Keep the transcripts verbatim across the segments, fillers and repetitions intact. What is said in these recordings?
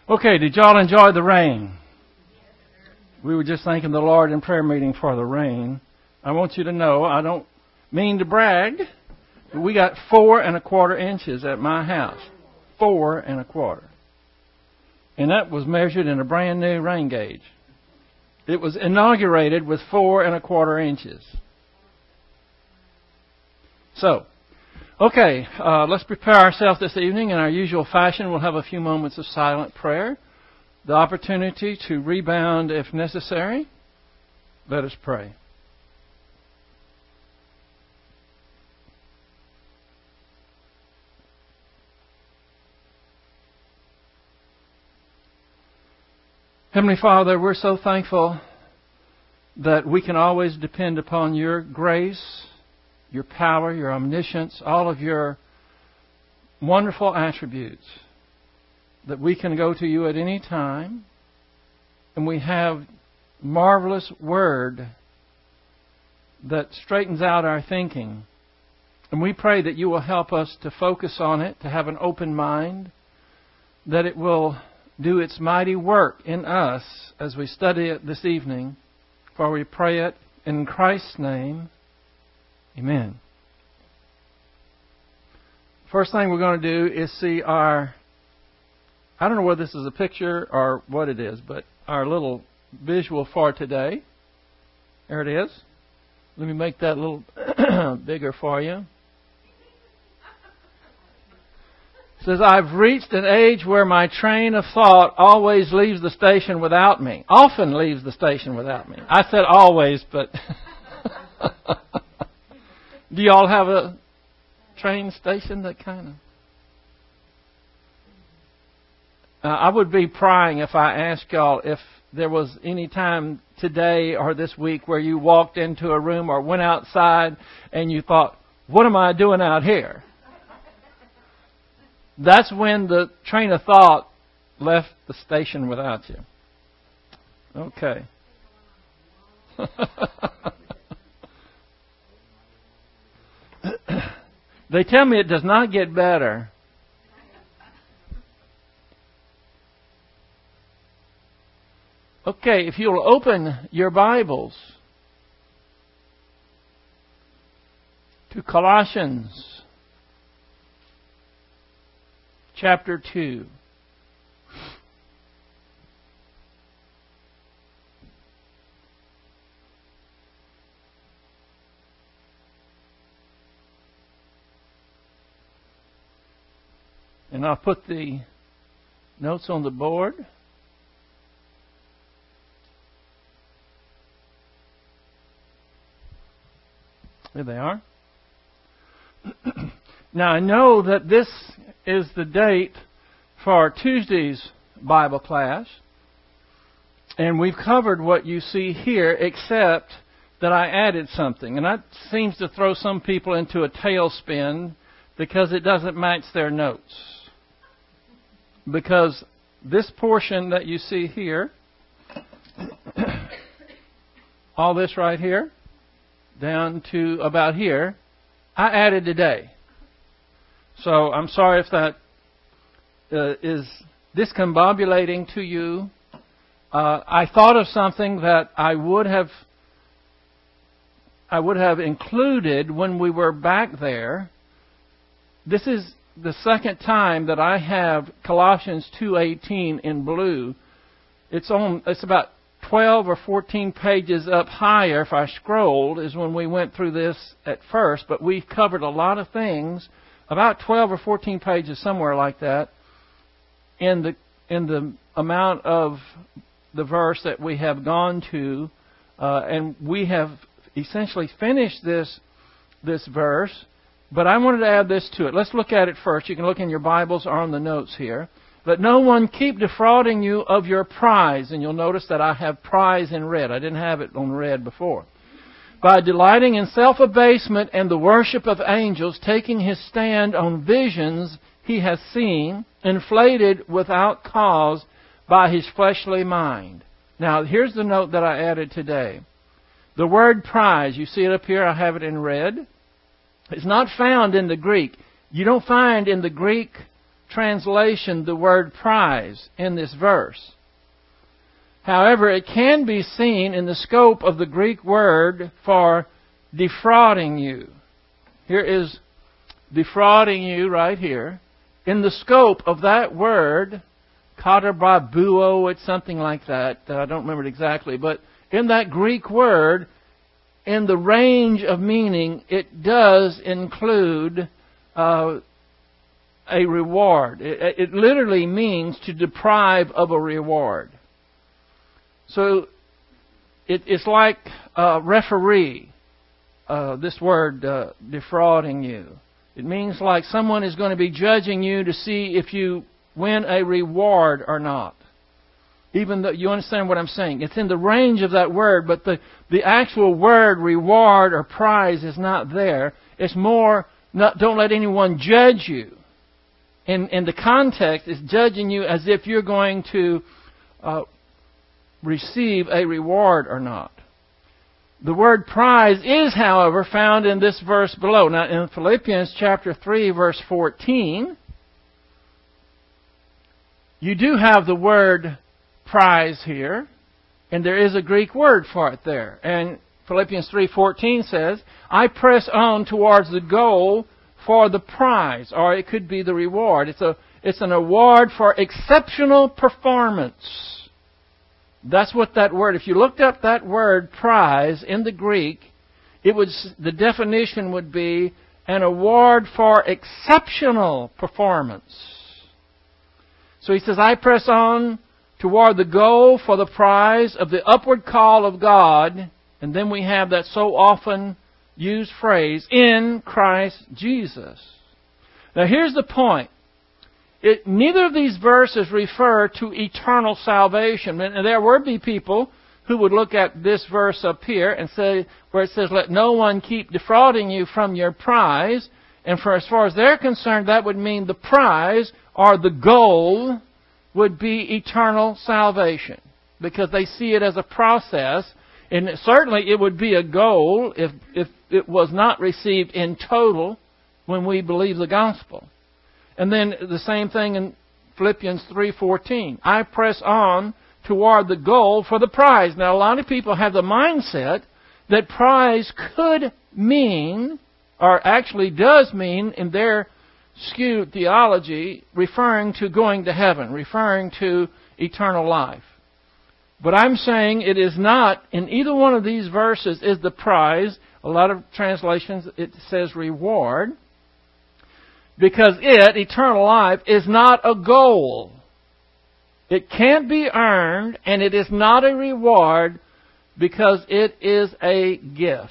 Okay, did y'all enjoy the rain? We were just thanking the Lord in prayer meeting for the rain. I want you to know, I don't mean to brag, but we got four and a quarter inches at my house. Four and a quarter. And that was measured in a brand new rain gauge. It was inaugurated with four and a quarter inches. So, okay, uh, let's prepare ourselves this evening. In our usual fashion, we'll have a few moments of silent prayer. The opportunity to rebound if necessary. Let us pray. Heavenly Father, we're so thankful that we can always depend upon your grace, your power, your omniscience, all of your wonderful attributes, that we can go to you at any time, and we have marvelous word that straightens out our thinking. And we pray that you will help us to focus on it, to have an open mind, that it will do its mighty work in us as we study it this evening. For we pray it in Christ's name. Amen. First thing we're going to do is see our, I don't know whether this is a picture or what it is, but our little visual for today. There it is. Let me make that a little bigger for you. It says, I've reached an age where my train of thought always leaves the station without me. Often leaves the station without me. I said always, but do you all have a train station that kind of... Uh, I would be prying if I asked y'all if there was any time today or this week where you walked into a room or went outside and you thought, what am I doing out here? That's when the train of thought left the station without you. Okay. They tell me it does not get better. Okay, if you'll open your Bibles to Colossians chapter two. And I'll put the notes on the board. There they are. Now I know that this is the date for Tuesday's Bible class. And we've covered what you see here, except that I added something. And that seems to throw some people into a tailspin because it doesn't match their notes. Because this portion that you see here, all this right here, down to about here, I added today. So I'm sorry if that uh, is discombobulating to you. Uh, I thought of something that I would have I would have included when we were back there. This is the second time that I have Colossians two eighteen in blue. It's on. It's about twelve or fourteen pages up higher. If I scrolled, is when we went through this at first. But we've covered a lot of things. About twelve or fourteen pages, somewhere like that, in the in the amount of the verse that we have gone to, uh, and we have essentially finished this this verse. But I wanted to add this to it. Let's look at it first. You can look in your Bibles or on the notes here. Let no one keep defrauding you of your prize, and you'll notice that I have prize in red. I didn't have it on red before. By delighting in self-abasement and the worship of angels, taking his stand on visions he has seen, inflated without cause by his fleshly mind. Now, here's the note that I added today. The word prize, you see it up here, I have it in red. It's not found in the Greek. You don't find in the Greek translation the word prize in this verse. However, it can be seen in the scope of the Greek word for defrauding you. Here is defrauding you right here. In the scope of that word, katabrabuo, it's something like that. I don't remember it exactly. But in that Greek word, in the range of meaning, it does include uh, a reward. It, it literally means to deprive of a reward. So it, it's like a referee, uh, this word uh, defrauding you. It means like someone is going to be judging you to see if you win a reward or not. Even though you understand what I'm saying. It's in the range of that word, but the, the actual word reward or prize is not there. It's more, not, don't let anyone judge you. In, in the context, it's judging you as if you're going to uh, receive a reward or not. The word prize is, however, found in this verse below. Now, in Philippians chapter three, verse fourteen, you do have the word prize here, and there is a Greek word for it there. And Philippians three fourteen says, I press on towards the goal for the prize, or it could be the reward. It's a it's an award for exceptional performance. That's what that word, if you looked up that word prize in the Greek, it would, the definition would be an award for exceptional performance. So he says, I press on toward the goal for the prize of the upward call of God. And then we have that so often used phrase, in Christ Jesus. Now here's the point. It, neither of these verses refer to eternal salvation. And there would be people who would look at this verse up here and say, where it says, let no one keep defrauding you from your prize. And for as far as they're concerned, that would mean the prize or the goal would be eternal salvation. Because they see it as a process. And certainly it would be a goal if, if it was not received in total when we believe the gospel. And then the same thing in Philippians three fourteen. I press on toward the goal for the prize. Now, a lot of people have the mindset that prize could mean, or actually does mean in their skewed theology, referring to going to heaven, referring to eternal life. But I'm saying it is not, in either one of these verses is the prize. A lot of translations, it says reward. Because it, eternal life, is not a goal. It can't be earned, and it is not a reward because it is a gift.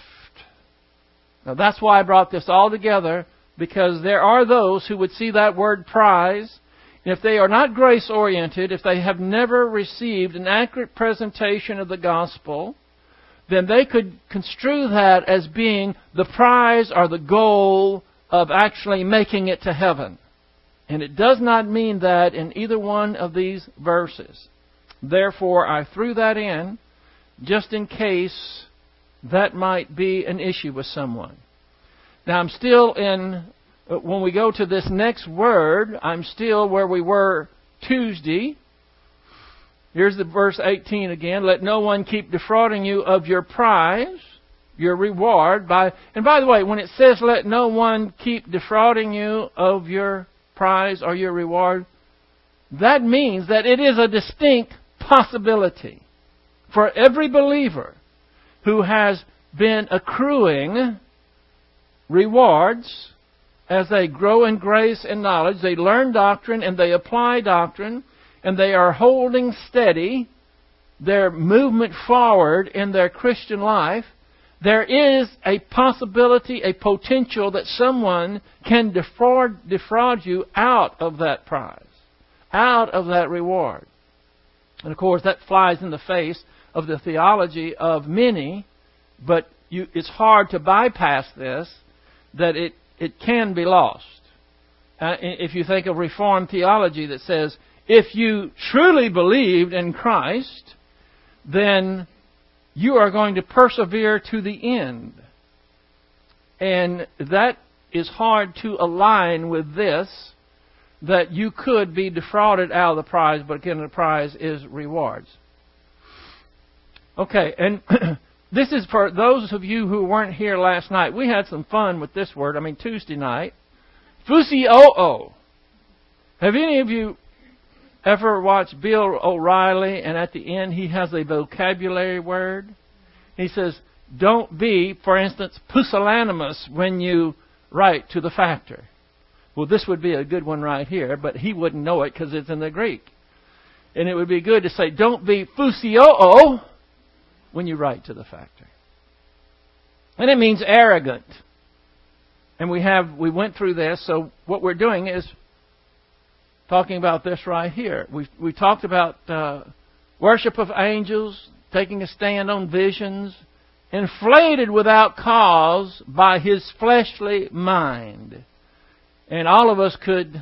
Now that's why I brought this all together, because there are those who would see that word prize. If they are not grace-oriented, if they have never received an accurate presentation of the gospel, then they could construe that as being the prize or the goal of actually making it to heaven. And it does not mean that in either one of these verses. Therefore, I threw that in just in case that might be an issue with someone. Now, I'm still in, when we go to this next word, I'm still where we were Tuesday. Here's the verse eighteen again. Let no one keep defrauding you of your prize, your reward. By And by the way, when it says let no one keep defrauding you of your prize or your reward, that means that it is a distinct possibility for every believer who has been accruing rewards as they grow in grace and knowledge. They learn doctrine and they apply doctrine, and they are holding steady their movement forward in their Christian life. There is a possibility, a potential that someone can defraud, defraud you out of that prize, out of that reward. And of course, that flies in the face of the theology of many, but you, it's hard to bypass this, that it, it can be lost. Uh, if you think of Reformed theology that says, if you truly believed in Christ, then you are going to persevere to the end. And that is hard to align with this, that you could be defrauded out of the prize, but again, the prize is rewards. Okay, and this is for those of you who weren't here last night. We had some fun with this word, I mean Tuesday night. Fusioo. Have any of you ever watched Bill O'Reilly, and at the end he has a vocabulary word? He says, don't be, for instance, pusillanimous when you write to the factor. Well, this would be a good one right here, but he wouldn't know it because it's in the Greek. And it would be good to say, don't be fusioo when you write to the factor. And it means arrogant. And we have we went through this, so what we're doing is talking about this right here. We we talked about uh, worship of angels, taking a stand on visions, inflated without cause by his fleshly mind. And all of us could,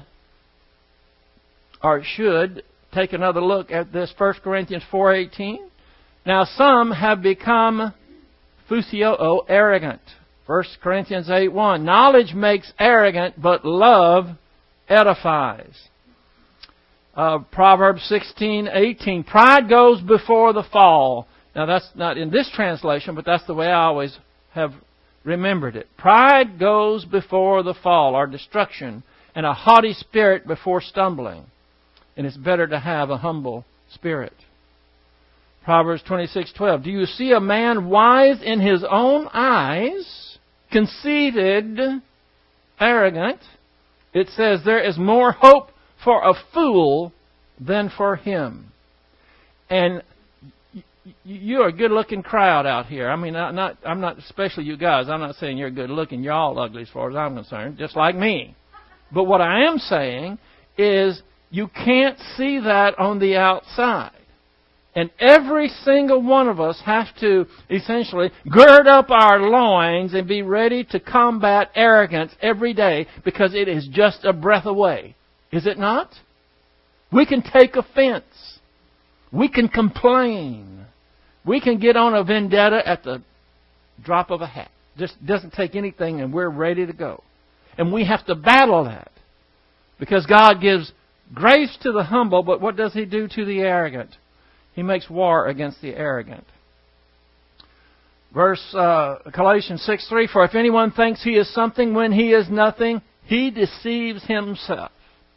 or should, take another look at this First Corinthians four eighteen. Now some have become fusioo, arrogant. First Corinthians eight one. Knowledge makes arrogant, but love edifies. Uh, Proverbs sixteen eighteen. Pride goes before the fall. Now that's not in this translation, but that's the way I always have remembered it. Pride goes before the fall, or destruction, and a haughty spirit before stumbling. And it's better to have a humble spirit. Proverbs twenty-six twelve. Do you see a man wise in his own eyes, conceited, arrogant? It says there is more hope for a fool than for him. And you're a good-looking crowd out here. I mean, not, not I'm not, especially you guys. I'm not saying you're good-looking. You're all ugly as far as I'm concerned, just like me. But what I am saying is you can't see that on the outside. And every single one of us have to essentially gird up our loins and be ready to combat arrogance every day, because it is just a breath away. Is it not? We can take offense. We can complain. We can get on a vendetta at the drop of a hat. Just doesn't take anything, and we're ready to go. And we have to battle that, because God gives grace to the humble, but what does He do to the arrogant? He makes war against the arrogant. Verse uh, Galatians six three. For if anyone thinks he is something when he is nothing, he deceives himself.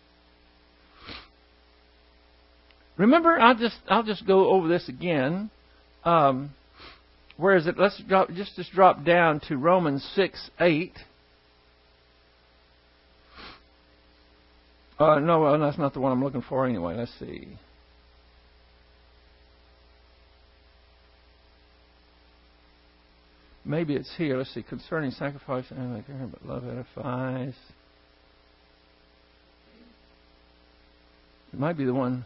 Remember, I'll just I'll just go over this again. Um, where is it? Let's drop, just just drop down to Romans six eight. Uh, no, that's not the one I'm looking for anyway. Let's see. Maybe it's here. Let's see. Concerning sacrifice, but love edifies. It might be the one.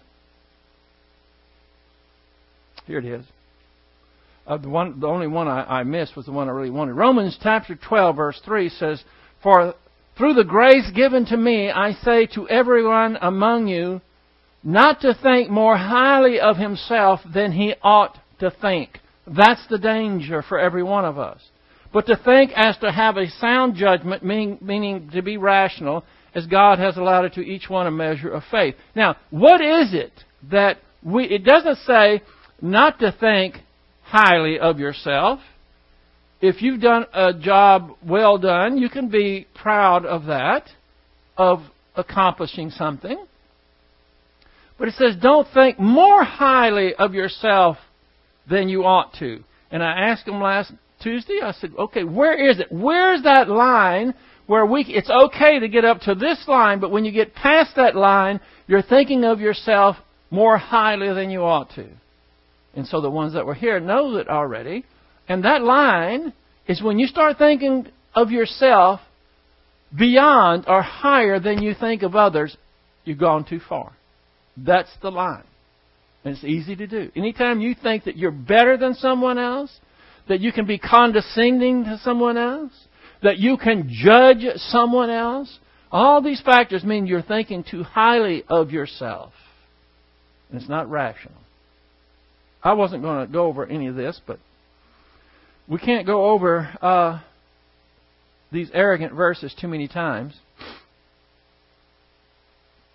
Here it is. Uh, the one, the only one I, I missed was the one I really wanted. Romans chapter twelve, verse three says, "For through the grace given to me, I say to everyone among you, not to think more highly of himself than he ought to think." That's the danger for every one of us. But to think as to have a sound judgment, meaning, meaning to be rational, as God has allotted to each one a measure of faith. Now, what is it that we... It doesn't say not to think highly of yourself. If you've done a job well done, you can be proud of that, of accomplishing something. But it says don't think more highly of yourself than you ought to. And I asked him last Tuesday, I said, okay, where is it? Where's that line where we, it's okay to get up to this line, but when you get past that line, you're thinking of yourself more highly than you ought to. And so the ones that were here know it already. And that line is when you start thinking of yourself beyond or higher than you think of others, you've gone too far. That's the line. And it's easy to do. Anytime you think that you're better than someone else, that you can be condescending to someone else, that you can judge someone else, all these factors mean you're thinking too highly of yourself. And it's not rational. I wasn't going to go over any of this, but we can't go over uh, these arrogant verses too many times.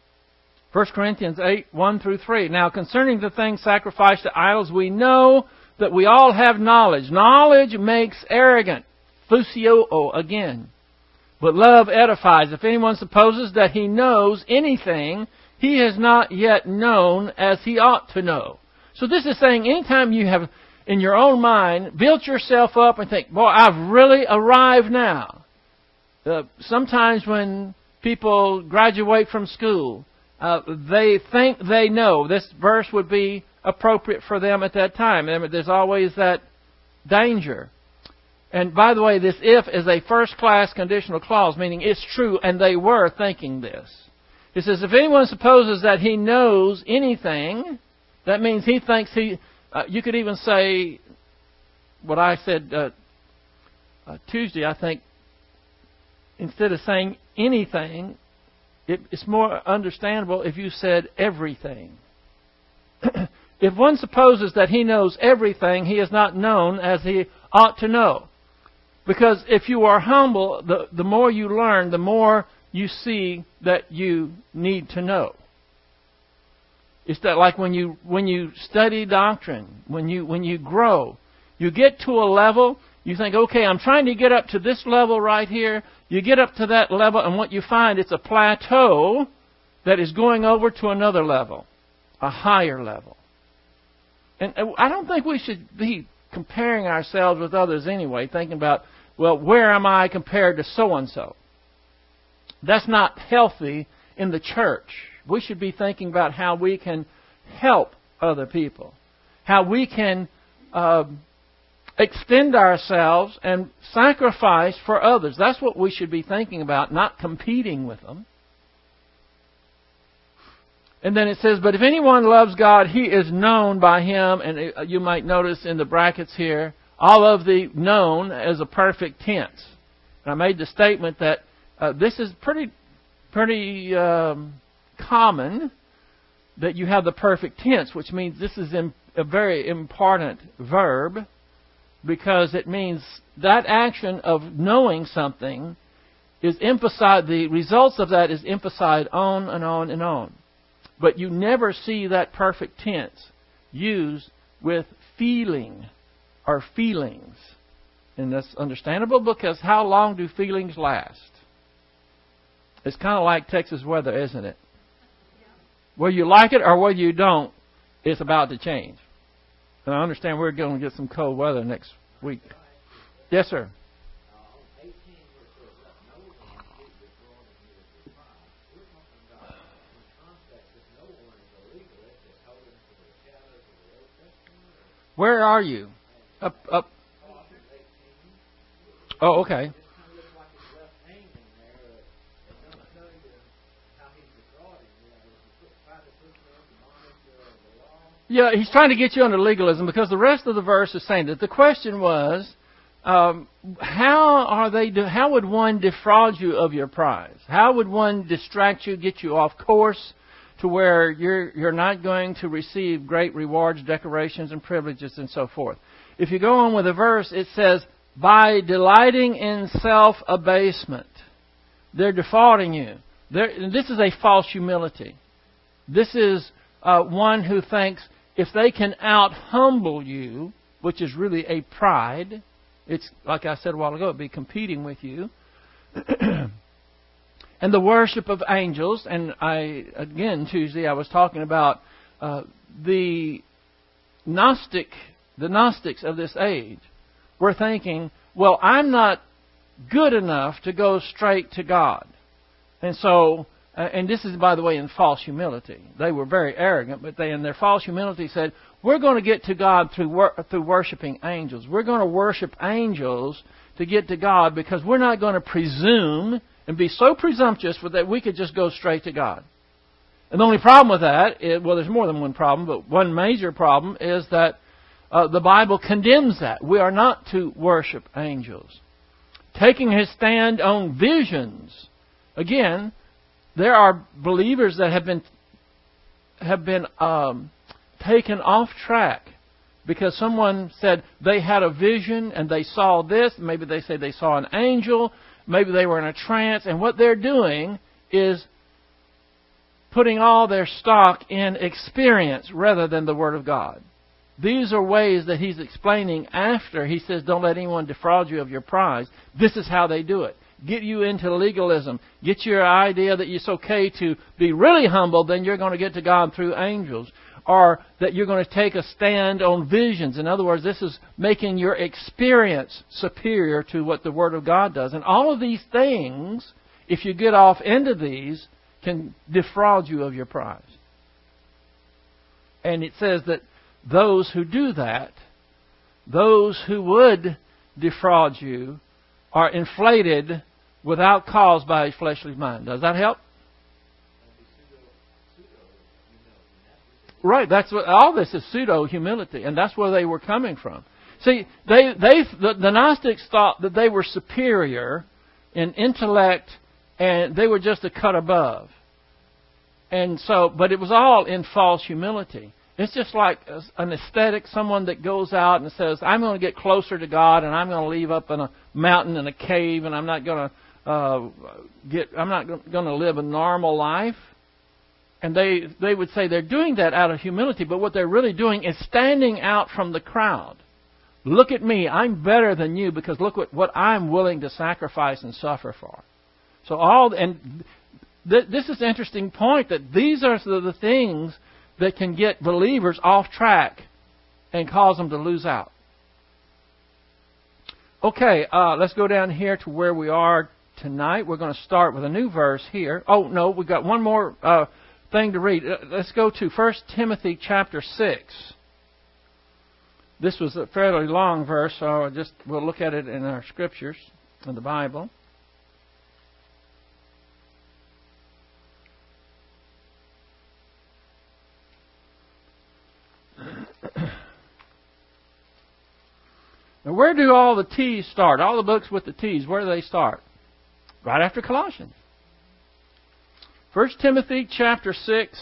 First Corinthians eight, one through three. Now concerning the things sacrificed to idols, we know that we all have knowledge. Knowledge makes arrogant. Fusio again. But love edifies. If anyone supposes that he knows anything, he has not yet known as he ought to know. So this is saying anytime you have, in your own mind, built yourself up and think, boy, I've really arrived now. Uh, sometimes when people graduate from school, uh, they think they know. This verse would be appropriate for them at that time. And there's always that danger. And by the way, this if is a first-class conditional clause, meaning it's true, and they were thinking this. It says, if anyone supposes that he knows anything, that means he thinks he... Uh, you could even say what I said uh, uh, Tuesday, I think, instead of saying anything, it, it's more understandable if you said everything. If one supposes that he knows everything, he is not known as he ought to know. Because if you are humble, the, the more you learn, the more you see that you need to know. It's that like when you when you study doctrine, when you when you grow, you get to a level, you think, okay, I'm trying to get up to this level right here. You get up to that level, and what you find, it's a plateau that is going over to another level, a higher level. And I don't think we should be comparing ourselves with others anyway, thinking about, well, where am I compared to so-and-so? That's not healthy in the church. We should be thinking about how we can help other people, how we can uh, extend ourselves and sacrifice for others. That's what we should be thinking about, not competing with them. And then it says, but if anyone loves God, he is known by Him. And you might notice in the brackets here, all of the known as a perfect tense. And I made the statement that uh, this is pretty, pretty um, common that you have the perfect tense, which means this is a very important verb because it means that action of knowing something is emphasized, the results of that is emphasized on and on and on. But you never see that perfect tense used with feeling or feelings. And that's understandable because how long do feelings last? It's kind of like Texas weather, isn't it? Whether you like it or whether you don't, it's about to change. And I understand we're going to get some cold weather next week. Yes, sir. Where are you? Up, up. Oh, okay. Yeah, he's trying to get you under legalism because the rest of the verse is saying that the question was, um, how are they? Do, how would one defraud you of your prize? How would one distract you, get you off course, to where you're you're not going to receive great rewards, decorations, and privileges, and so forth? If you go on with the verse, it says, by delighting in self-abasement. They're defrauding you. They're, this is a false humility. This is uh, one who thinks if they can out-humble you, which is really a pride, it's, like I said a while ago, it'd be competing with you. And the worship of angels, and I, again, Tuesday, I was talking about uh, the Gnostic, the Gnostics of this age were thinking, well, I'm not good enough to go straight to God. And so, uh, and this is, by the way, in false humility. They were very arrogant, but they, in their false humility, said, we're going to get to God through wor- through worshiping angels. We're going to worship angels to get to God because we're not going to presume and be so presumptuous that we could just go straight to God. And the only problem with that is, well, there's more than one problem, but one major problem is that uh, the Bible condemns that. We are not to worship angels. Taking his stand on visions. Again, there are believers that have been have been um, taken off track because someone said they had a vision and they saw this. Maybe they say they saw an angel. Maybe they were in a trance. And what they're doing is putting all their stock in experience rather than the Word of God. These are ways that he's explaining after he says, don't let anyone defraud you of your prize. This is how they do it. Get you into legalism. Get your idea that it's okay to be really humble, then you're going to get to God through angels. Or that you're going to take a stand on visions. In other words, this is making your experience superior to what the Word of God does. And all of these things, if you get off into these, can defraud you of your prize. And it says that those who do that, those who would defraud you, are inflated without cause by a fleshly mind. Does that help? Right, that's what all this is, pseudo humility, and that's where they were coming from. See, they they the, the Gnostics thought that they were superior in intellect, and they were just a cut above. And so, but it was all in false humility. It's just like an aesthetic, someone that goes out and says, I'm going to get closer to God, and I'm going to leave up in a mountain in a cave, and I'm not going to uh, get, I'm not going to live a normal life. And they they would say they're doing that out of humility, but what they're really doing is standing out from the crowd. Look at me, I'm better than you because look what, what I'm willing to sacrifice and suffer for. So all and th- this is an interesting point that these are the, the things that can get believers off track and cause them to lose out. Okay, uh, let's go down here to where we are tonight. We're going to start with a new verse here. Oh no, we've got one more. Uh, thing to read. Let's go to First Timothy chapter six. This was a fairly long verse, so I'll just we'll look at it in our scriptures in the Bible. Now, where do all the T's start? All the books with the T's, where do they start? Right after Colossians. First Timothy chapter six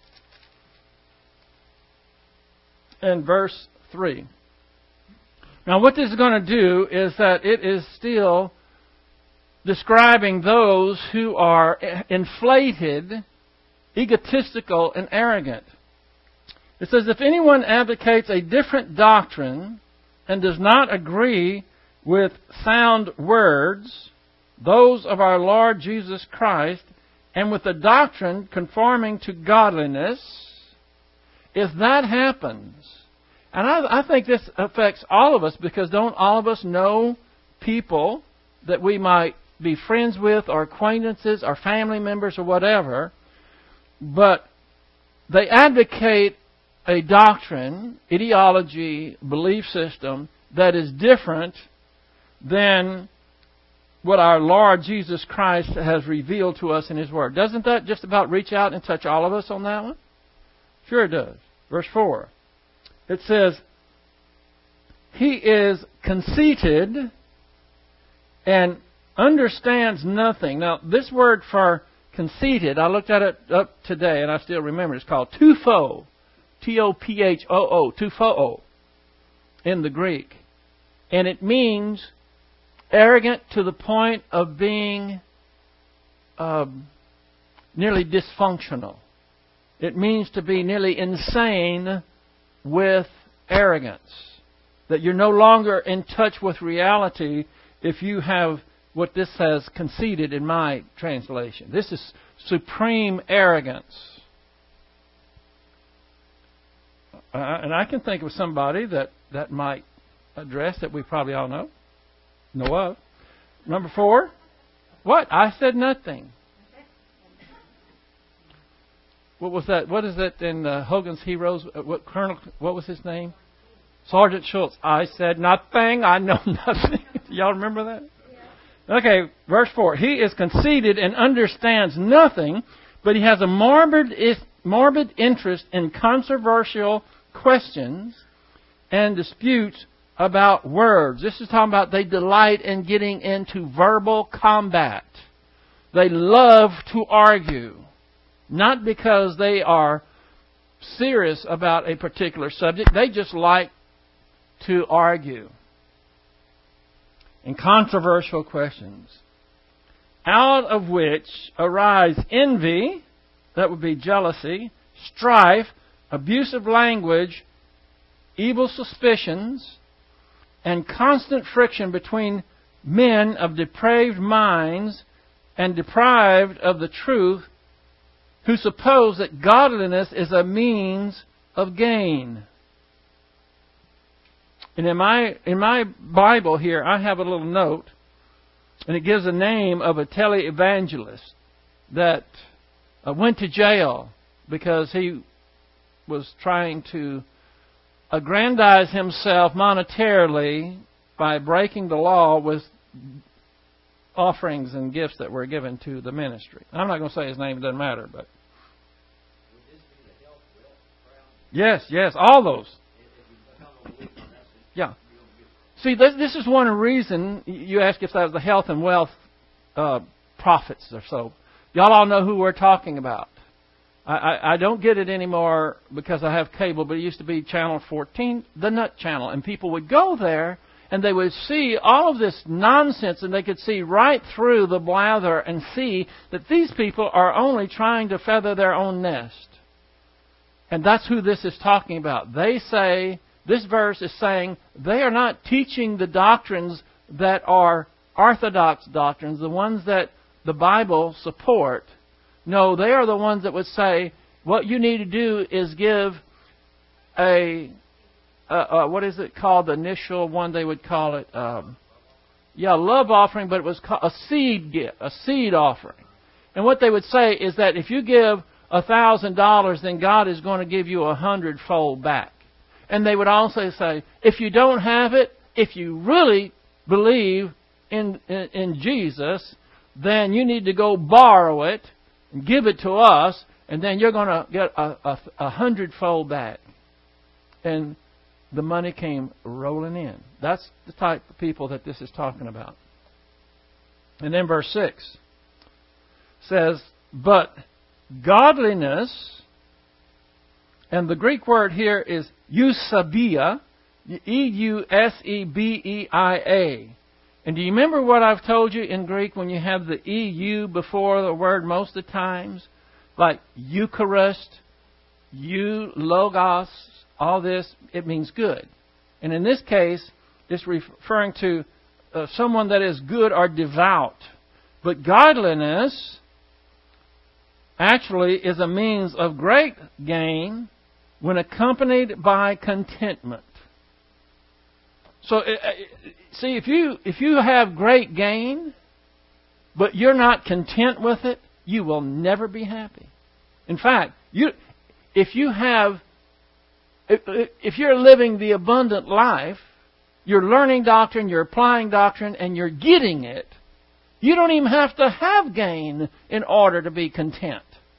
and verse three. Now what this is going to do is that it is still describing those who are inflated, egotistical, and arrogant. It says, if anyone advocates a different doctrine and does not agree with sound words, those of our Lord Jesus Christ, and with the doctrine conforming to godliness, if that happens, and I, I think this affects all of us because don't all of us know people that we might be friends with or acquaintances or family members or whatever, but they advocate a doctrine, ideology, belief system that is different than what our Lord Jesus Christ has revealed to us in His Word. Doesn't that just about reach out and touch all of us on that one? Sure it does. Verse four. It says, he is conceited and understands nothing. Now, this word for conceited, I looked at it up today and I still remember. It's called tupho. T O P H O O. Tupho in the Greek. And it means arrogant to the point of being um, nearly dysfunctional. It means to be nearly insane with arrogance. That you're no longer in touch with reality if you have what this says conceited in my translation. This is supreme arrogance. Uh, and I can think of somebody that, that might address that we probably all know. Know of. Number four. What? I said nothing. What was that? What is that in uh, Hogan's Heroes? What Colonel? What was his name? Sergeant Schultz. I said nothing. I know nothing. Y'all remember that? Yeah. Okay. Verse four. He is conceited and understands nothing, but he has a morbid, morbid interest in controversial questions and disputes about words. This is talking about they delight in getting into verbal combat. They love to argue. Not because they are serious about a particular subject. They just like to argue. In controversial questions. Out of which arise envy That would be jealousy, strife, abusive language, evil suspicions, and constant friction between men of depraved minds and deprived of the truth, who suppose that godliness is a means of gain. And in my in my Bible here, I have a little note, and it gives the name of a televangelist that uh, went to jail because he was trying to aggrandize himself monetarily by breaking the law with offerings and gifts that were given to the ministry. I'm not going to say his name, it doesn't matter, but yes, yes, all those. Yeah. See, this, this is one reason you ask if that was the health and wealth uh, prophets or so. Y'all all know who we're talking about. I, I, I don't get it anymore because I have cable, but it used to be Channel fourteen, the Nut Channel. And people would go there and they would see all of this nonsense, and they could see right through the blather and see that these people are only trying to feather their own nest. And that's who this is talking about. They say, this verse is saying, they are not teaching the doctrines that are orthodox doctrines, the ones that the Bible support. No, they are the ones that would say, what you need to do is give a, a, a what is it called, the initial one they would call it, um, yeah, love offering, but it was called a seed gift, a seed offering. And what they would say is that if you give a thousand dollars, then God is going to give you a hundredfold back. And they would also say, if you don't have it, if you really believe in, in, in Jesus, then you need to go borrow it and give it to us, and then you're going to get a, a, a hundredfold back. And the money came rolling in. That's the type of people that this is talking about. And then verse six says, but godliness, and the Greek word here is eusebia, E U S E B E I A. And do you remember what I've told you in Greek when you have the E U before the word most of the times? Like Eucharist, eu, logos, all this, it means good. And in this case, it's referring to uh, someone that is good or devout. But godliness actually is a means of great gain when accompanied by contentment. So, see, if you if you have great gain, but you're not content with it, you will never be happy. In fact, you if you have if, if you're living the abundant life, you're learning doctrine, you're applying doctrine, and you're getting it, you don't even have to have gain in order to be content.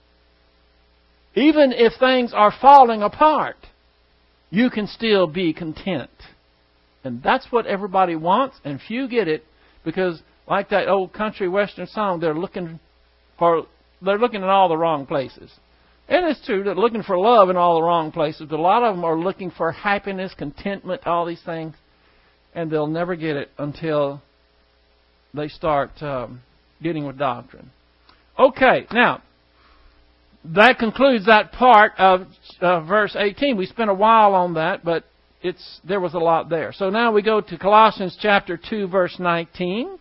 Even if things are falling apart, you can still be content. And that's what everybody wants, and few get it, because like that old country western song, they're looking for they're looking in all the wrong places. And it's true, they're looking for love in all the wrong places, but a lot of them are looking for happiness, contentment, all these things, and they'll never get it until they start um, getting with doctrine. Okay, now, that concludes that part of uh, verse eighteen. We spent a while on that, but It's, there was a lot there. So now we go to Colossians chapter two, verse nineteen.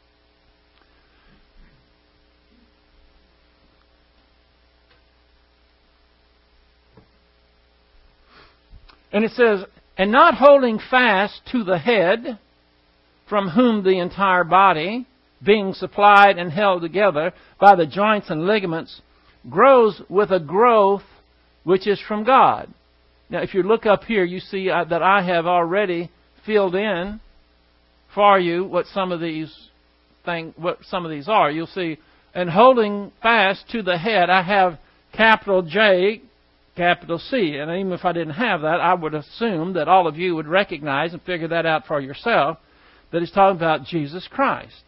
And it says, and not holding fast to the head, from whom the entire body, being supplied and held together by the joints and ligaments, grows with a growth which is from God. Now, if you look up here, you see that I have already filled in for you what some of these thing, what some of these are. You'll see, and holding fast to the head, I have capital J, capital C. And even if I didn't have that, I would assume that all of you would recognize and figure that out for yourself, that he's talking about Jesus Christ.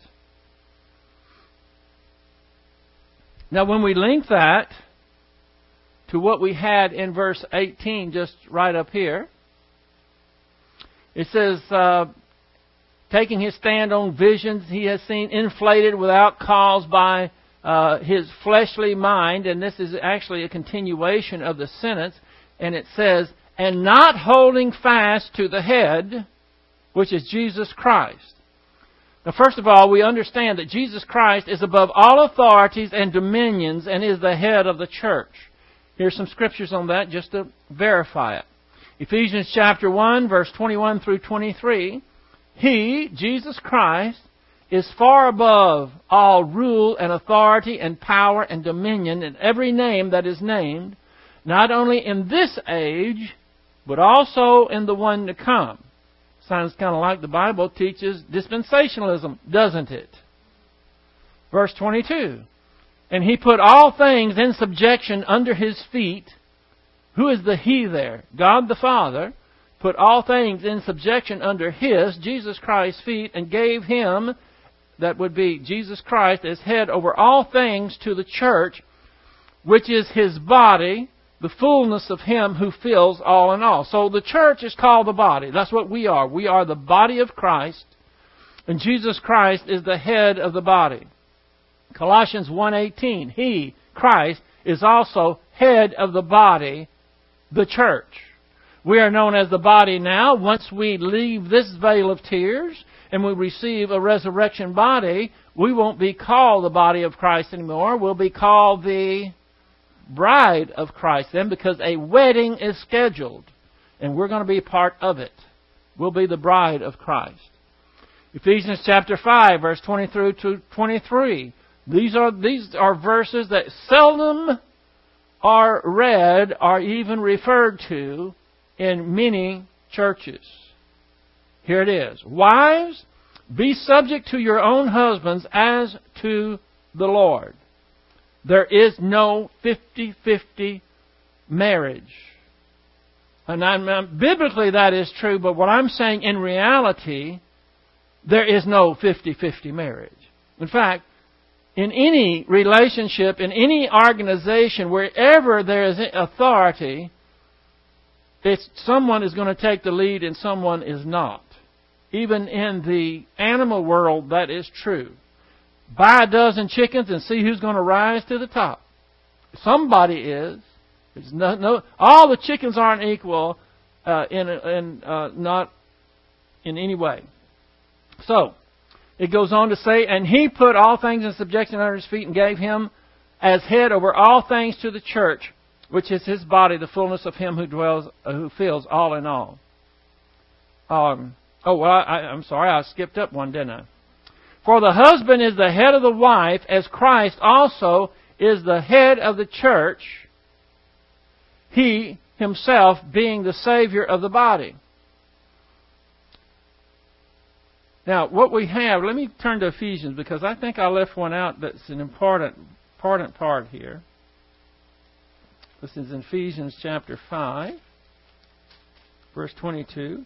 Now, when we link that to what we had in verse eighteen, just right up here, it says, uh, taking his stand on visions he has seen inflated without cause by uh, his fleshly mind, and this is actually a continuation of the sentence, and it says, and not holding fast to the head, which is Jesus Christ. Now, first of all, we understand that Jesus Christ is above all authorities and dominions and is the head of the church. Here's some scriptures on that just to verify it. Ephesians chapter one, verse twenty-one through twenty-three. He, Jesus Christ, is far above all rule and authority and power and dominion and every name that is named, not only in this age, but also in the one to come. Sounds kind of like the Bible teaches dispensationalism, doesn't it? Verse twenty-two. And He put all things in subjection under His feet. Who is the He there? God the Father put all things in subjection under His, Jesus Christ's feet, and gave Him, that would be Jesus Christ, as head over all things to the church, which is His body, the fullness of Him who fills all in all. So the church is called the body. That's what we are. We are the body of Christ, and Jesus Christ is the head of the body. Colossians one eighteen, He, Christ, is also head of the body, the church. We are known as the body now. Once we leave this vale of tears and we receive a resurrection body, we won't be called the body of Christ anymore. We'll be called the bride of Christ then, because a wedding is scheduled and we're going to be part of it. We'll be the bride of Christ. Ephesians chapter five, verse twenty through to twenty-three. These are, these are verses that seldom are read or even referred to in many churches. Here it is. Wives, be subject to your own husbands as to the Lord. There is no fifty-fifty marriage. And I'm, biblically that is true, but what I'm saying in reality, there is no fifty-fifty marriage. In fact, in any relationship, in any organization, wherever there is authority, it's someone is going to take the lead and someone is not. Even in the animal world, that is true. Buy a dozen chickens and see who's going to rise to the top. Somebody is. It's no, no, all the chickens aren't equal uh, in, in uh, not in any way. So, it goes on to say, and He put all things in subjection under His feet and gave Him as head over all things to the church, which is His body, the fullness of Him who dwells, uh, who fills all in all. Um, oh, well, I, I'm sorry, I skipped up one, didn't I? For the husband is the head of the wife, as Christ also is the head of the church, He Himself being the Savior of the body. Now, what we have, let me turn to Ephesians, because I think I left one out that's an important, important part here. This is in Ephesians chapter five, verse twenty-two.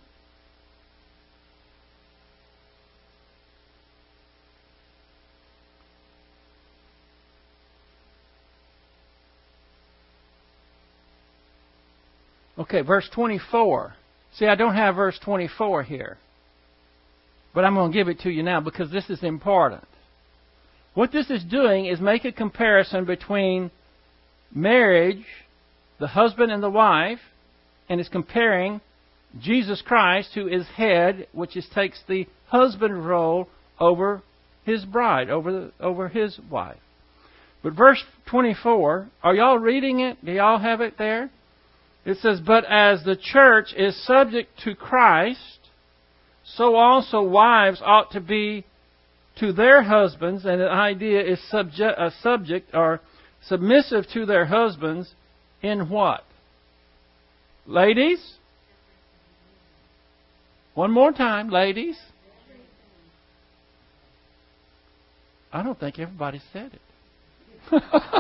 Okay, verse twenty-four. See, I don't have verse twenty-four here. But I'm going to give it to you now because this is important. What this is doing is make a comparison between marriage, the husband and the wife, and is comparing Jesus Christ, who is head, which is takes the husband role over His bride, over the, over His wife. But verse twenty-four, are y'all reading it? Do y'all have it there? It says, but as the church is subject to Christ, so also wives ought to be to their husbands, and the idea is subject, uh, subject or submissive to their husbands in what? Ladies? One more time, ladies. I don't think everybody said it.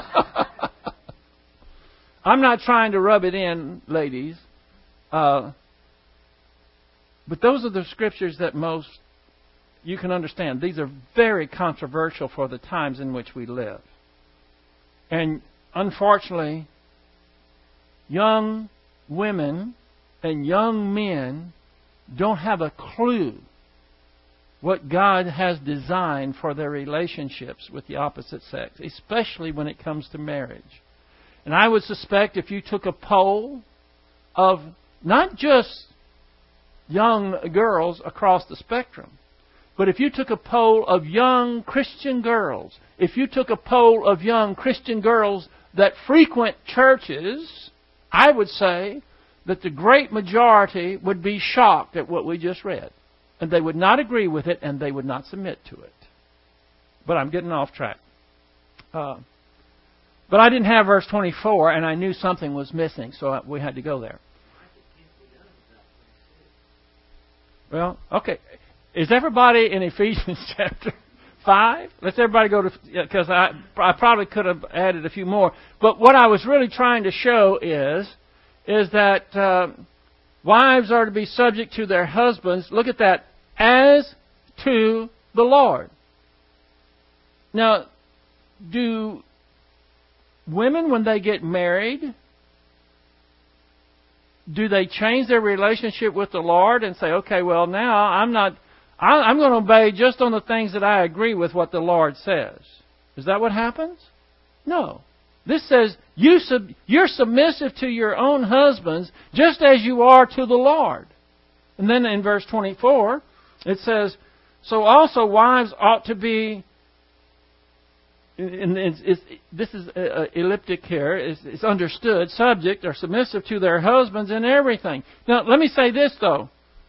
I'm not trying to rub it in, ladies. Uh, but those are the scriptures that most you can understand. These are very controversial for the times in which we live. And unfortunately, young women and young men don't have a clue what God has designed for their relationships with the opposite sex, especially when it comes to marriage. And I would suspect if you took a poll of not just young girls across the spectrum, but if you took a poll of young Christian girls, if you took a poll of young Christian girls that frequent churches, I would say that the great majority would be shocked at what we just read. And they would not agree with it, and they would not submit to it. But I'm getting off track. Uh, but I didn't have verse twenty-four, and I knew something was missing, so we had to go there. Well, okay. Is everybody in Ephesians chapter five? Let's everybody go to, because I, I probably could have added a few more. But what I was really trying to show is, is that uh, wives are to be subject to their husbands. Look at that. As to the Lord. Now, do women, when they get married, do they change their relationship with the Lord and say, okay, well, now I'm not, I, I'm going to obey just on the things that I agree with what the Lord says? Is that what happens? No. This says you sub, you're submissive to your own husbands just as you are to the Lord. And then in verse twenty-four, it says, so also wives ought to be, and it's, it's, this is uh, elliptic here, it's, it's understood, subject or submissive to their husbands in everything. Now, let me say this, though.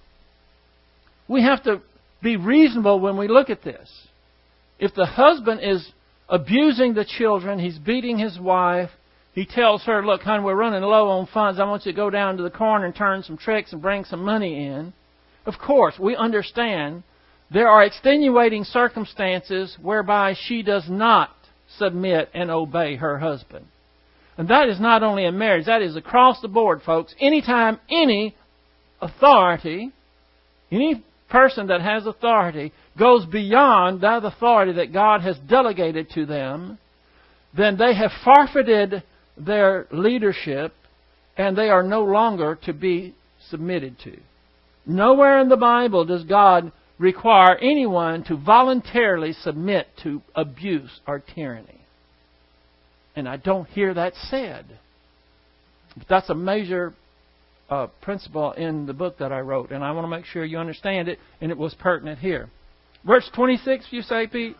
We have to be reasonable when we look at this. If the husband is abusing the children, he's beating his wife, he tells her, look, hon, we're running low on funds. I want you to go down to the corner and turn some tricks and bring some money in. Of course, we understand there are extenuating circumstances whereby she does not submit and obey her husband. And that is not only in marriage, that is across the board, folks. Anytime any authority, any person that has authority goes beyond that authority that God has delegated to them, then they have forfeited their leadership and they are no longer to be submitted to. Nowhere in the Bible does God require anyone to voluntarily submit to abuse or tyranny. And I don't hear that said. But that's a major uh, principle in the book that I wrote, and I want to make sure you understand it, and it was pertinent here. Verse twenty-six, you say, Pete?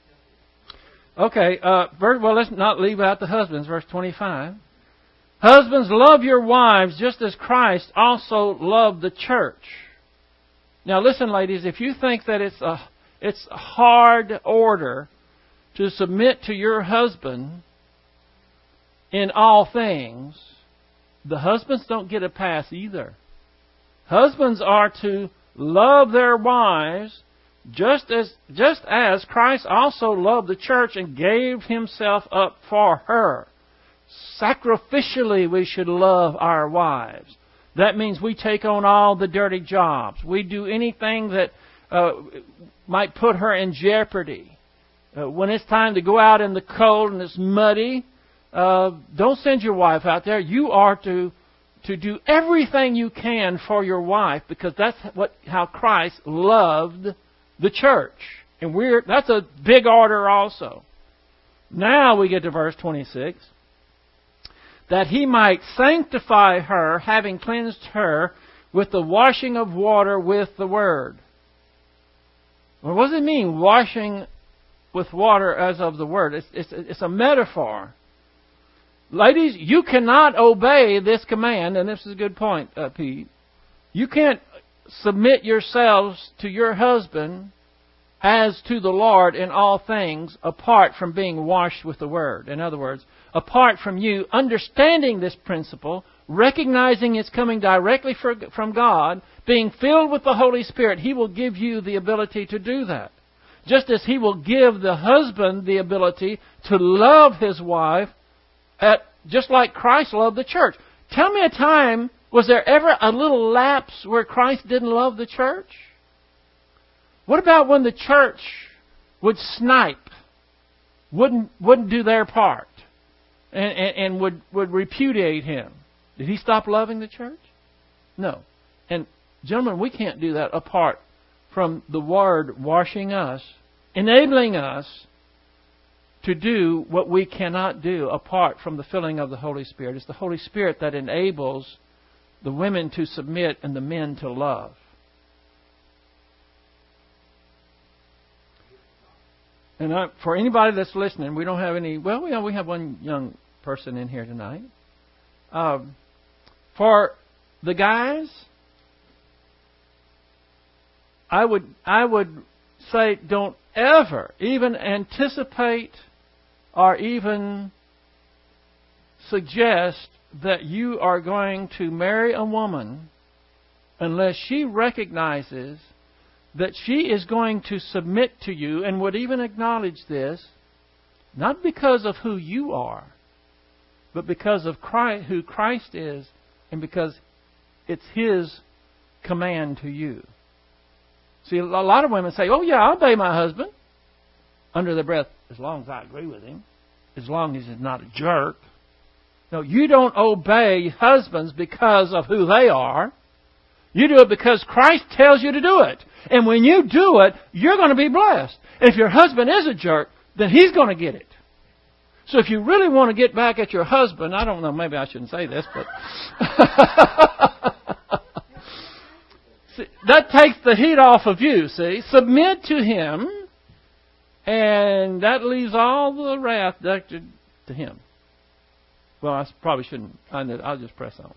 Okay, uh, verse, well, let's not leave out the husbands. Verse twenty-five. Husbands, love your wives just as Christ also loved the church. Now listen, ladies, if you think that it's a, it's a hard order to submit to your husband in all things, the husbands don't get a pass either. Husbands are to love their wives just as, just as Christ also loved the church and gave Himself up for her. Sacrificially, we should love our wives. That means we take on all the dirty jobs. We do anything that uh, might put her in jeopardy. Uh, when it's time to go out in the cold and it's muddy, uh, don't send your wife out there. You are to to do everything you can for your wife, because that's what how Christ loved the church. And we're that's a big order also. Now we get to verse twenty-six. That He might sanctify her, having cleansed her with the washing of water with the Word. Well, what does it mean, washing with water as of the Word? It's, it's, it's a metaphor. Ladies, you cannot obey this command, and this is a good point, uh, Pete. You can't submit yourselves to your husband as to the Lord in all things apart from being washed with the Word. In other words, apart from you understanding this principle, recognizing it's coming directly from God, being filled with the Holy Spirit, He will give you the ability to do that. Just as He will give the husband the ability to love his wife, at, just like Christ loved the church. Tell me a time, was there ever a little lapse where Christ didn't love the church? What about when the church would snipe, wouldn't wouldn't do their part, and, and, and would, would repudiate Him? Did He stop loving the church? No. And gentlemen, we can't do that apart from the Word washing us, enabling us to do what we cannot do apart from the filling of the Holy Spirit. It's the Holy Spirit that enables the women to submit and the men to love. And I, for anybody that's listening, we don't have any... Well, we have, we have one young person in here tonight. Um, for the guys, I would I would say don't ever even anticipate or even suggest that you are going to marry a woman unless she recognizes that she is going to submit to you and would even acknowledge this, not because of who you are, but because of Christ, who Christ is, and because it's His command to you. See, a lot of women say, oh yeah, I'll obey my husband. Under their breath, as long as I agree with him, as long as he's not a jerk. No, you don't obey husbands because of who they are. You do it because Christ tells you to do it. And when you do it, you're going to be blessed. If your husband is a jerk, then he's going to get it. So if you really want to get back at your husband, I don't know, maybe I shouldn't say this, but see, that takes the heat off of you, see. Submit to him, and that leaves all the wrath directed to him. Well, I probably shouldn't. I'll just press on.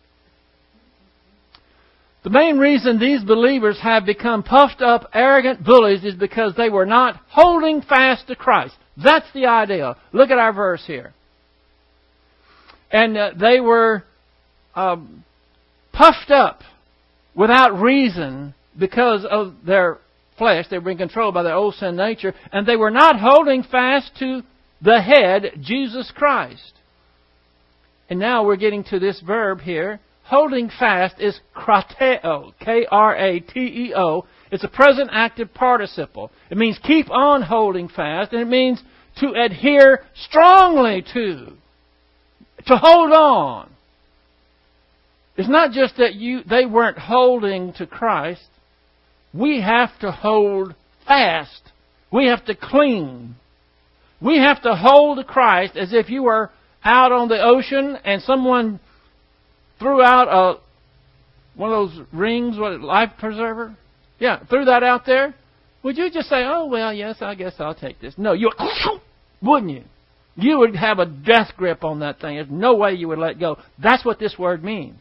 The main reason these believers have become puffed up, arrogant bullies is because they were not holding fast to Christ. That's the idea. Look at our verse here. And uh, they were um, puffed up without reason because of their flesh. They were being controlled by their old sin nature. And they were not holding fast to the head, Jesus Christ. And now we're getting to this verb here. Holding fast is krateo, K R A T E O. It's a present active participle. It means keep on holding fast, and it means to adhere strongly to, to hold on. It's not just that you they weren't holding to Christ. We have to hold fast. We have to cling. We have to hold to Christ as if you were out on the ocean and someone threw out a one of those rings, what, life preserver? Yeah, threw that out there. Would you just say, oh, well, yes, I guess I'll take this? No, you wouldn't you? You would have a death grip on that thing. There's no way you would let go. That's what this word means.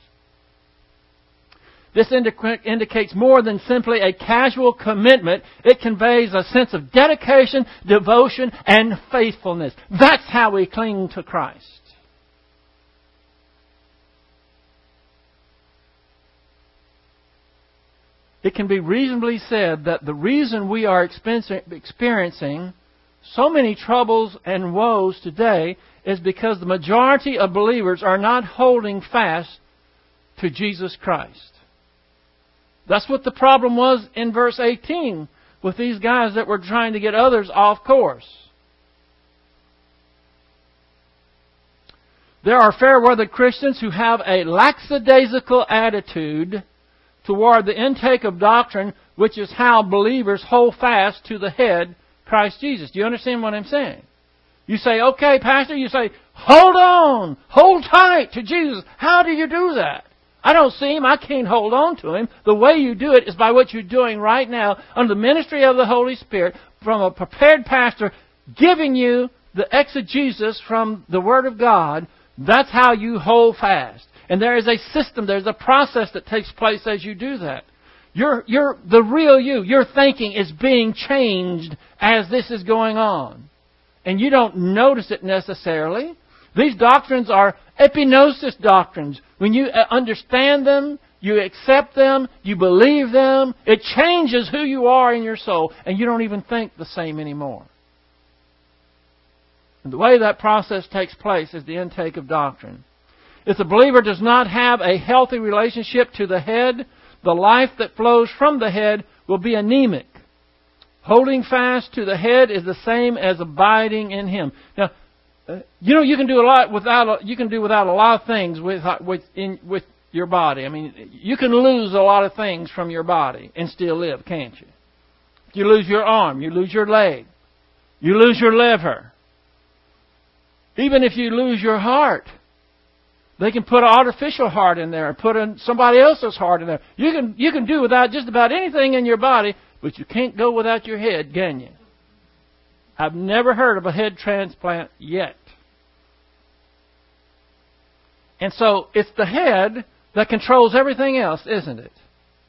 This indica- indicates more than simply a casual commitment. It conveys a sense of dedication, devotion, and faithfulness. That's how we cling to Christ. It can be reasonably said that the reason we are experiencing so many troubles and woes today is because the majority of believers are not holding fast to Jesus Christ. That's what the problem was in verse eighteen with these guys that were trying to get others off course. There are fair-weather Christians who have a lackadaisical attitude toward the intake of doctrine, which is how believers hold fast to the head, Christ Jesus. Do you understand what I'm saying? You say, okay, Pastor, you say, hold on, hold tight to Jesus. How do you do that? I don't see Him. I can't hold on to Him. The way you do it is by what you're doing right now under the ministry of the Holy Spirit from a prepared pastor giving you the exegesis from the Word of God. That's how you hold fast. And there is a system, there's a process that takes place as you do that. You're, you're, the real you, your thinking is being changed as this is going on. And you don't notice it necessarily. These doctrines are epignosis doctrines. When you understand them, you accept them, you believe them, it changes who you are in your soul, and you don't even think the same anymore. And the way that process takes place is the intake of doctrine. If the believer does not have a healthy relationship to the head, the life that flows from the head will be anemic. Holding fast to the head is the same as abiding in Him. Now, uh, you know, you can do a lot without. A, you can do without a lot of things with with in, with your body. I mean, you can lose a lot of things from your body and still live, can't you? You lose your arm, you lose your leg, you lose your liver. Even if you lose your heart, they can put an artificial heart in there and put in somebody else's heart in there. You can you can do without just about anything in your body, but you can't go without your head, can you? I've never heard of a head transplant yet. And so it's the head that controls everything else, isn't it?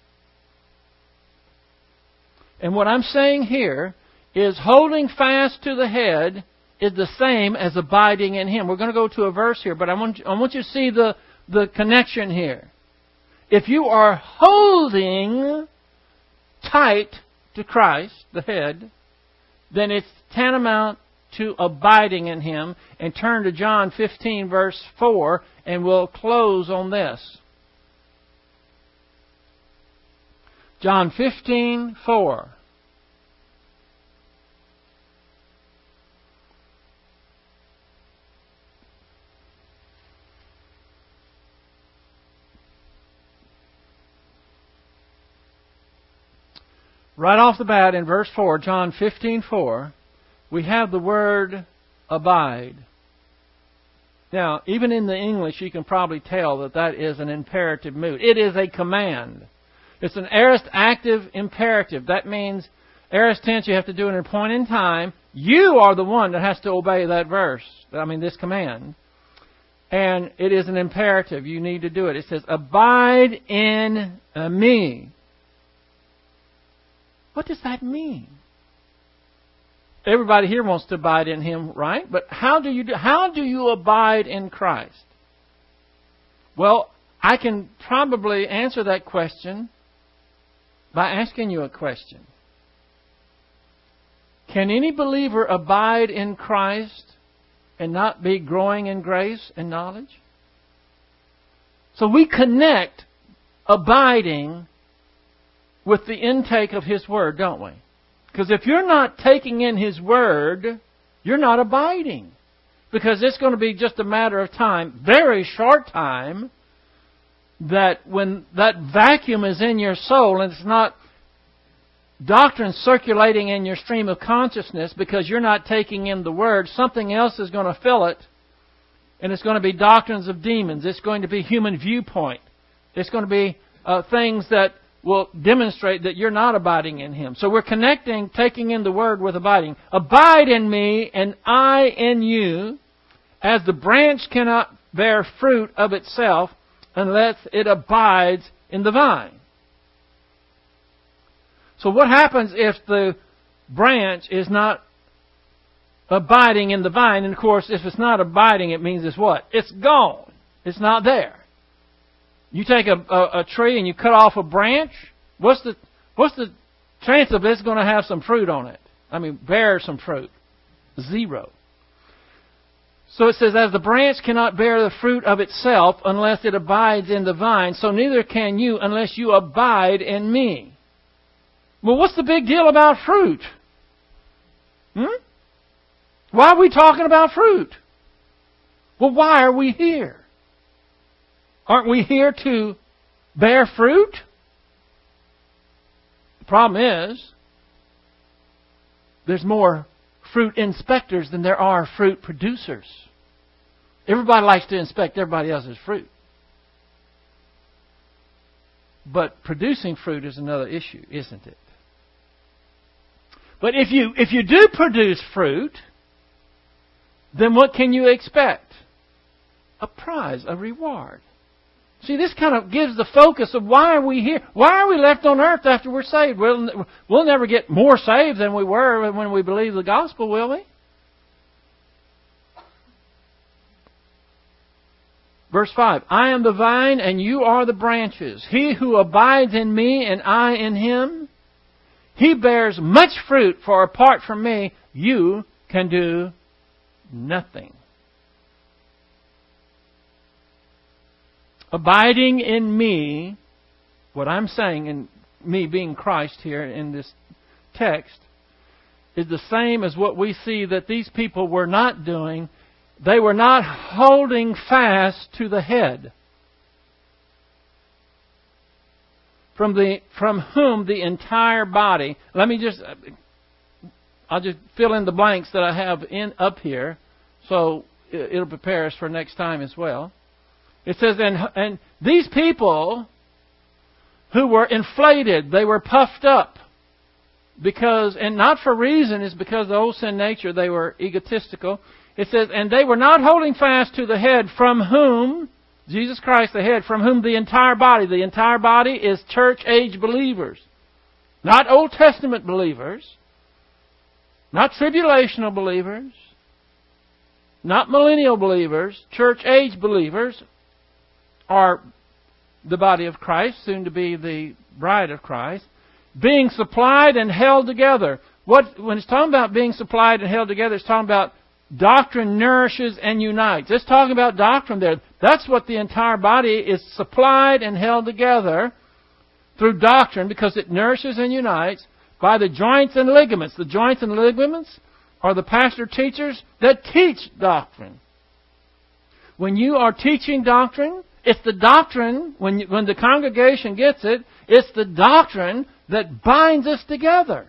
And what I'm saying here is holding fast to the head is the same as abiding in Him. We're going to go to a verse here, but I want you, I want you to see the, the connection here. If you are holding tight to Christ, the head, then it's tantamount to abiding in Him. And turn to John fifteen, verse four, and we'll close on this. John fifteen, four. Right off the bat in verse four, John fifteen, four, we have the word abide. Now, even in the English, you can probably tell that that is an imperative mood. It is a command. It's an aorist active imperative. That means, aorist tense, you have to do it at a point in time. You are the one that has to obey that verse. I mean, this command. And it is an imperative. You need to do it. It says, abide in me. What does that mean? Everybody here wants to abide in Him, right? But how do you do, how do you abide in Christ? Well, I can probably answer that question by asking you a question. Can any believer abide in Christ and not be growing in grace and knowledge? So we connect abiding with the intake of His Word, don't we? Because if you're not taking in His Word, you're not abiding. Because it's going to be just a matter of time, very short time, that when that vacuum is in your soul and it's not doctrine circulating in your stream of consciousness because you're not taking in the Word, something else is going to fill it. And it's going to be doctrines of demons. It's going to be human viewpoint. It's going to be uh, things that will demonstrate that you're not abiding in Him. So we're connecting, taking in the Word with abiding. Abide in me and I in you, as the branch cannot bear fruit of itself unless it abides in the vine. So what happens if the branch is not abiding in the vine? And of course, if it's not abiding, it means it's what? It's gone. It's not there. You take a, a, a tree and you cut off a branch, what's the what's the chance of it's going to have some fruit on it? I mean, bear some fruit. Zero. So it says, as the branch cannot bear the fruit of itself unless it abides in the vine, so neither can you unless you abide in me. Well, what's the big deal about fruit? Hmm? Why are we talking about fruit? Well, why are we here? Aren't we here to bear fruit? The problem is, there's more fruit inspectors than there are fruit producers. Everybody likes to inspect everybody else's fruit. But producing fruit is another issue, isn't it? But if you if you do produce fruit, then what can you expect? A prize, a reward. See, this kind of gives the focus of why are we here? Why are we left on earth after we're saved? We'll, we'll never get more saved than we were when we believe the gospel, will we? Verse five, I am the vine and you are the branches. He who abides in me and I in him, he bears much fruit, for apart from me, you can do nothing. Abiding in me, what I'm saying, and me being Christ here in this text, is the same as what we see that these people were not doing. They were not holding fast to the head. from the from whom the entire body. Let me just, I'll just fill in the blanks that I have in up here, so it'll prepare us for next time as well. It says, and, and these people who were inflated, they were puffed up, because, and not for reason, is because of the old sin nature, they were egotistical. It says, and they were not holding fast to the head, from whom, Jesus Christ the head, from whom the entire body, the entire body is church-age believers. Not Old Testament believers, not tribulational believers, not millennial believers, church-age believers are the body of Christ, soon to be the bride of Christ, being supplied and held together. What, when it's talking about being supplied and held together, it's talking about doctrine nourishes and unites. It's talking about doctrine there. That's what the entire body is, supplied and held together through doctrine, because it nourishes and unites by the joints and ligaments. The joints and ligaments are the pastor teachers that teach doctrine. When you are teaching doctrine, it's the doctrine, when you, when the congregation gets it, it's the doctrine that binds us together.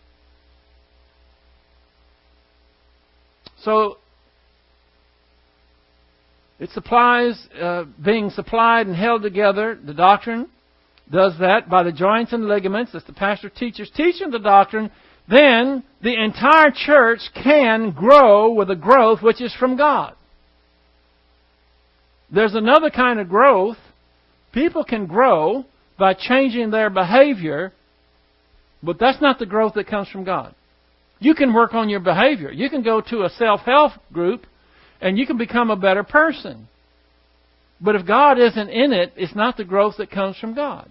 So, it supplies, uh, being supplied and held together, the doctrine does that by the joints and ligaments. It's the pastor teachers teaching the doctrine. Then the entire church can grow with a growth which is from God. There's another kind of growth. People can grow by changing their behavior, but that's not the growth that comes from God. You can work on your behavior. You can go to a self-help group and you can become a better person. But if God isn't in it, it's not the growth that comes from God.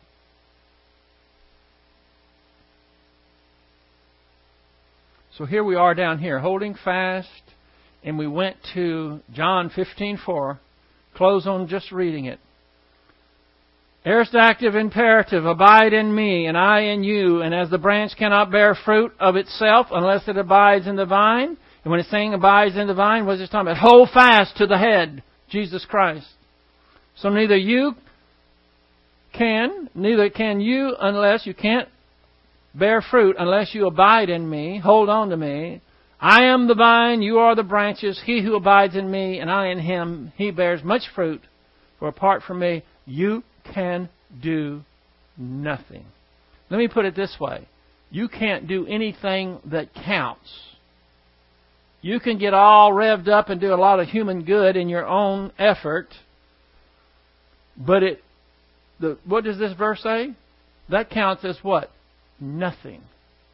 So here we are down here, holding fast, and we went to John fifteen four. Close on just reading it. Aorist active imperative, abide in me, and I in you. And as the branch cannot bear fruit of itself unless it abides in the vine. And when it's saying abides in the vine, what is it talking about? Hold fast to the head, Jesus Christ. So neither you can, neither can you unless you can't bear fruit unless you abide in me, hold on to me. I am the vine, you are the branches. He who abides in me and I in him, he bears much fruit. For apart from me, you can do nothing. Let me put it this way. You can't do anything that counts. You can get all revved up and do a lot of human good in your own effort. But it, the, what does this verse say? That counts as what? Nothing.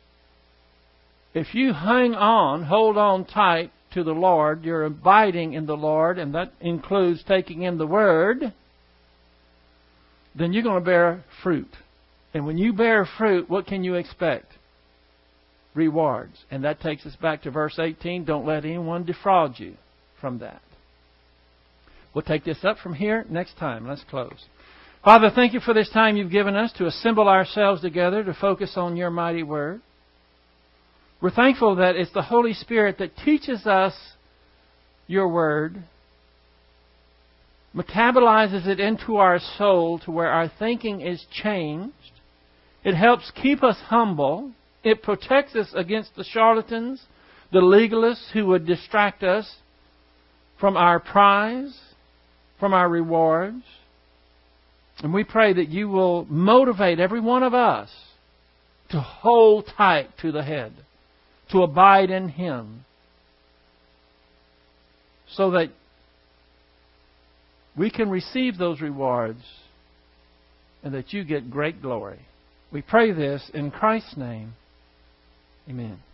If you hang on, hold on tight to the Lord, you're abiding in the Lord, and that includes taking in the Word, then you're going to bear fruit. And when you bear fruit, what can you expect? Rewards. And that takes us back to verse eighteen. Don't let anyone defraud you from that. We'll take this up from here next time. Let's close. Father, thank you for this time you've given us to assemble ourselves together to focus on your mighty Word. We're thankful that it's the Holy Spirit that teaches us your Word, metabolizes it into our soul to where our thinking is changed. It helps keep us humble. It protects us against the charlatans, the legalists who would distract us from our prize, from our rewards. And we pray that you will motivate every one of us to hold tight to the head, to abide in Him, so that we can receive those rewards and that you get great glory. We pray this in Christ's name. Amen.